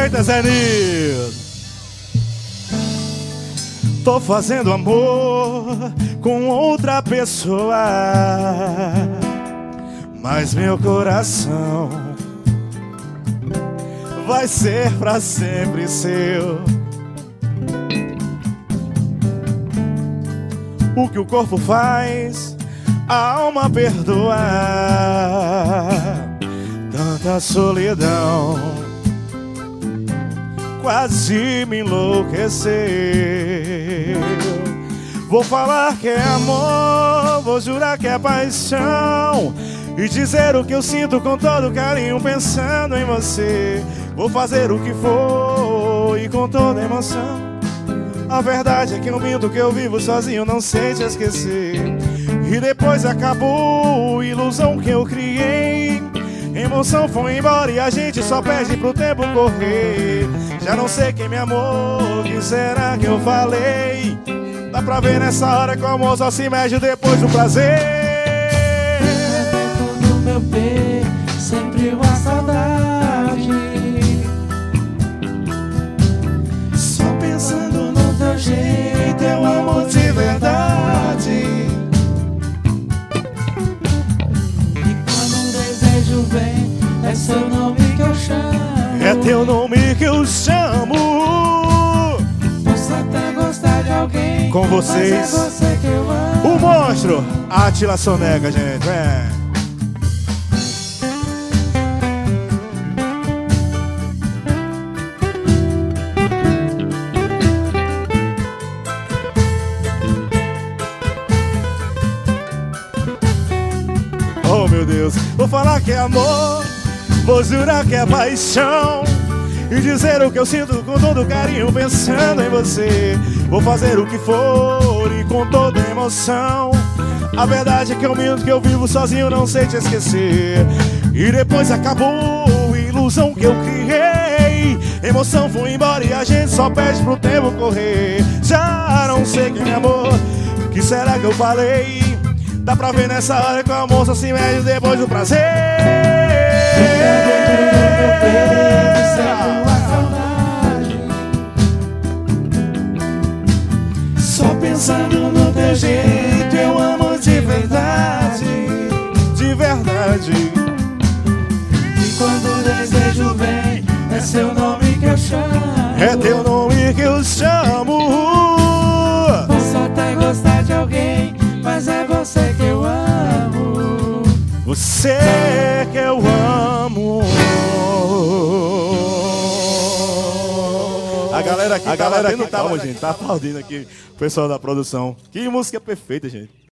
perfeita, Zé Nildo. Tô fazendo amor com outra pessoa, mas meu coração vai ser pra sempre seu. O que o corpo faz, a alma perdoa. Tanta solidão quase me enlouqueceu. Vou falar que é amor, vou jurar que é paixão, e dizer o que eu sinto com todo carinho pensando em você. Vou fazer o que for e com toda emoção. A verdade é que eu minto, que eu vivo sozinho, não sei te esquecer. E depois acabou a ilusão que eu criei. Emoção foi embora e a gente só perde pro tempo correr. Já não sei quem me amou, o que será que eu falei? Dá pra ver nessa hora que o amor só se mede depois do prazer. Dentro do meu peito, sempre uma saudade. Só pensando no teu jeito, eu amo de verdade. E quando um desejo vem, é seu nome que eu chamo. É teu nome que eu chamo. Posso até gostar de alguém, com vocês, mas é você que eu amo. o monstro Átila Sonega, gente, vem. Oh meu Deus, vou falar que é amor, vou jurar que é paixão, e dizer o que eu sinto com todo carinho pensando em você. Vou fazer o que for e com toda emoção. A verdade é que eu minto, que eu vivo sozinho, não sei te esquecer. E depois acabou a ilusão que eu criei. Emoção foi embora e a gente só perde pro tempo correr. Já não sei quem me amou, o que será que eu falei? Dá pra ver nessa hora que o amor só se mede depois do prazer. Só pensando no teu jeito, eu amo de verdade. De verdade. E quando o desejo vem, é seu nome que eu chamo. É teu nome que eu chamo. Posso até gostar de alguém, mas é você que eu amo. Você que eu amo. A galera aqui tá aplaudindo aqui, o pessoal da produção. Que música perfeita, gente.